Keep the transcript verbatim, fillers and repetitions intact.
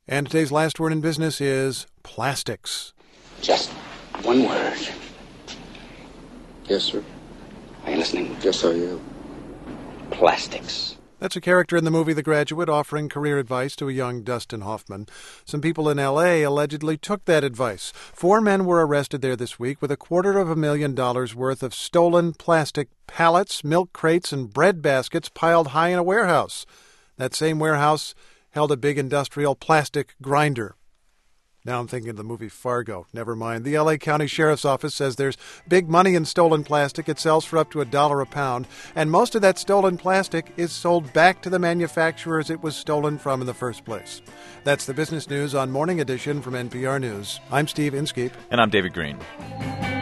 And today's last word in business is plastics. Just one word. Yes, sir. Are you listening? Yes, I am. Plastics. That's a character in the movie The Graduate offering career advice to a young Dustin Hoffman. Some people in L A allegedly took that advice. Four men were arrested there this week with a quarter of a million dollars worth of stolen plastic pallets, milk crates, and bread baskets piled high in a warehouse. That same warehouse held a big industrial plastic grinder. Now I'm thinking of the movie Fargo. Never mind. The L A County Sheriff's Office says there's big money in stolen plastic. It sells for up to a dollar a pound. And most of that stolen plastic is sold back to the manufacturers it was stolen from in the first place. That's the business news on Morning Edition from N P R News. I'm Steve Inskeep. And I'm David Green.